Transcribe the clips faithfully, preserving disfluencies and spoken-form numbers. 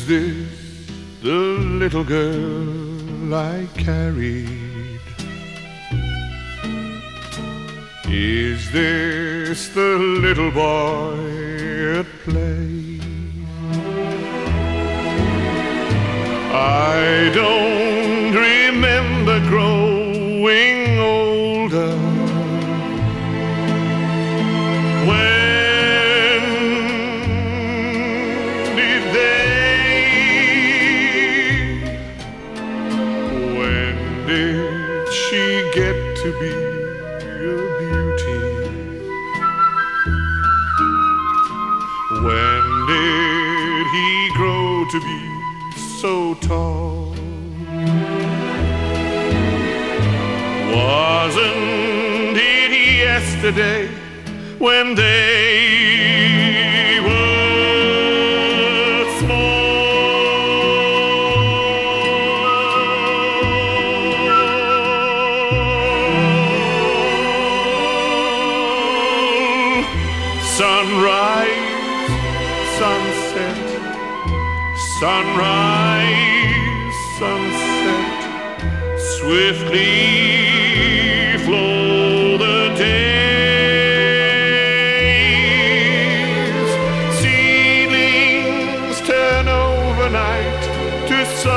this the little girl I carried? Is this the little boy at play? I don't remember growing older. When did they? When did she get to be a beauty? When did he grow to be so tall? Wasn't it yesterday when they were small? Sunrise, sunset, sunrise, sunset, swiftly flow the days. Seedlings turn overnight to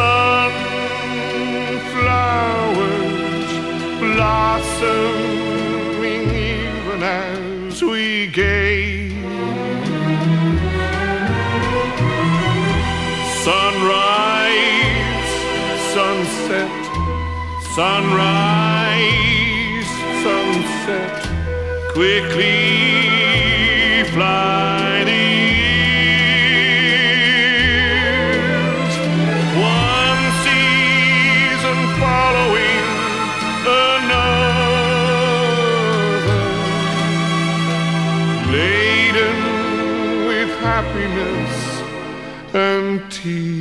sunflowers, blossoming even as we gaze. Sunrise, sunset, sunrise, sunset, quickly fly the years. One season following another, laden with happiness and tears.